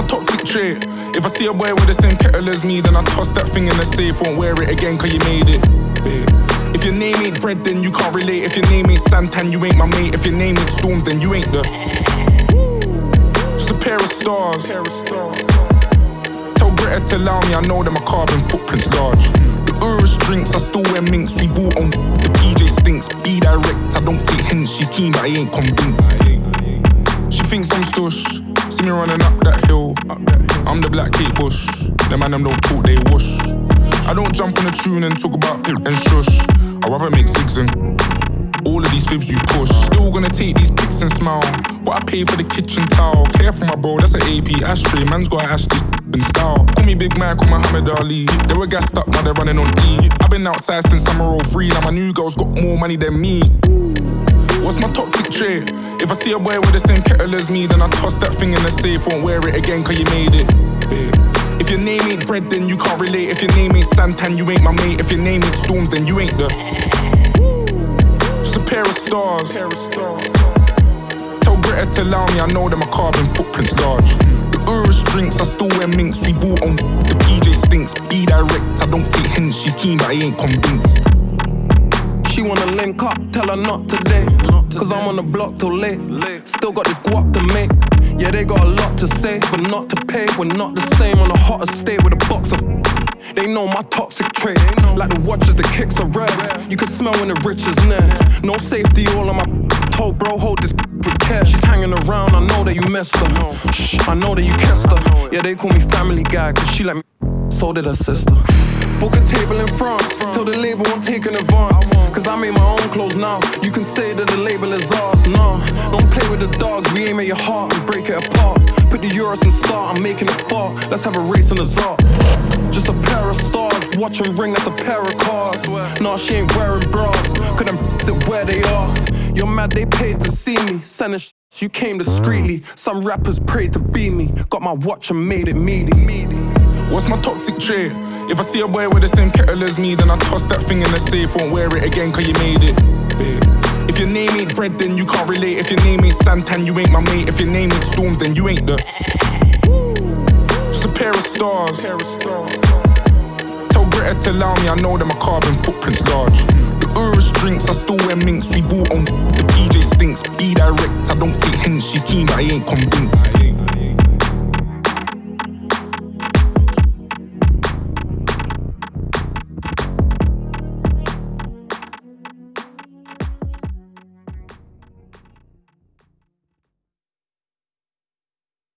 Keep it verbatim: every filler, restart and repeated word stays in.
my toxic trait? If I see a boy with the same kettle as me, then I toss that thing in the safe, won't wear it again cause you made it. Yeah. If your name ain't Fred, then you can't relate. If your name ain't Santan, you ain't my mate. If your name ain't Storms, then you ain't the. Just a pair of stars. Tell Greta to allow me, I know that my carbon footprint's large. The Urus drinks, I still wear minks. We bought on the P J stinks. Be direct, I don't take hints. She's keen, but I ain't convinced. She thinks I'm stush. See me running up that hill. I'm the black Kate Bush. The man them don't talk, they whoosh. I don't jump on a tune and talk about pimp and shush. I rather make zigs and all of these fibs you push. Still gonna take these pics and smile. What I pay for the kitchen towel. Care for my bro, that's an A P ashtray. Man's gotta ash this in style. Call me Big Mike or Muhammad Ali. They were gassed up, now they're running on E. I've been outside since summer oh three. Now my new girl's got more money than me. What's my toxic trait? If I see a boy with the same kettle as me, then I toss that thing in the safe, won't wear it again cause you made it. Yeah. If your name ain't Fred, then you can't relate. If your name ain't Santan, you ain't my mate. If your name ain't Storms, then you ain't the. Just a pair of stars. Tell Greta to allow me, I know that my carbon footprint's large. The Urus drinks, I still wear minks. We bought on the P J stinks. Be direct, I don't take hints. She's keen, but I ain't convinced. She wanna link up, tell her not today. Cause I'm on the block till late. Still got this guap to make. Yeah, they got a lot to say, but not to pay. We're not the same on a hot estate with a box of. They know my toxic trait. Like the watches, the kicks are red. You can smell when the rich is near. No safety, all on my told bro, hold this with care. She's hanging around, I know that you messed her. Shh, I know that you kissed her. Yeah, they call me family guy, cause she let me. So did her sister. Book a table in France, tell the label won't take an advance. Cause I made my own clothes now. You can say that the label is ours, nah. Don't play with the dogs, we aim at your heart and break it apart. Put the Euros and start, I'm making it far. Let's have a race in the Zart. Just a pair of stars, watch and ring, that's a pair of cars. Nah, she ain't wearing bras, cause them sit where they are. You're mad, they paid to see me. Sending sh- you came discreetly. Some rappers prayed to be me. Got my watch and made it meaty. What's my toxic trait? If I see a boy with the same kettle as me, then I toss that thing in the safe, won't wear it again cause you made it. Yeah. If your name ain't Fred, then you can't relate. If your name ain't Santan, you ain't my mate. If your name ain't Storms, then you ain't the. Just a pair of stars. Tell Greta to allow me, I know that my carbon footprint's large. The Urus drinks, I still wear minks. We bought on the P J stinks. Be direct, I don't take hints. She's keen, but I ain't convinced.